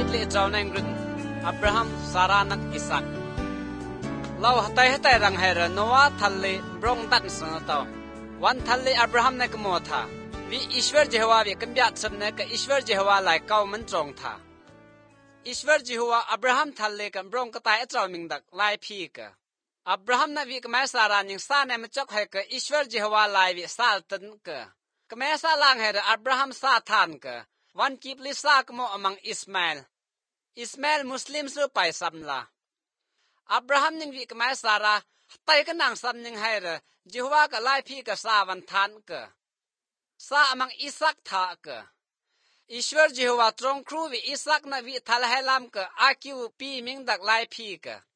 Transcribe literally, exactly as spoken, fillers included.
เลี้ยเจ้าในรุ่นอับราฮัมซารานักอิสักเราหัตหัตรังเฮรนัวทัลเลบรองตันสนตาวันทัลเลอับราฮัมนักโมธาวิอิสเวอร์เจฮวาวิกันยัดสนเนกอิสเวอร์เจฮวาไลเก้ามันจงธาอิสเวอร์เจฮวาอับราฮัมทัลเลกันบรองกตายเจ้ามิงดักไลพีกอับราฮัมนักวิกแม่สารานิงซาเนมจักให้กอิสเวอร์เจฮวาไลวิซาลตันกกแม่สาลังเฮรอับราฮัมซาทานกวันกีบลิซากโมอมังอิสมาเอลอิสมาเอลมุสลิมสุไปสัมลาอับราฮัมนิงวิกแม่สาราไตกันนางสัมนิงให้เรเจฮวากะไลพีกะซาวันทานกซาอมังอิสักทากอิสเวอร์เจฮวาตรงครูวิอิสักนาวิทัลเฮลัมกอาคิวปีมิงดักไลพีก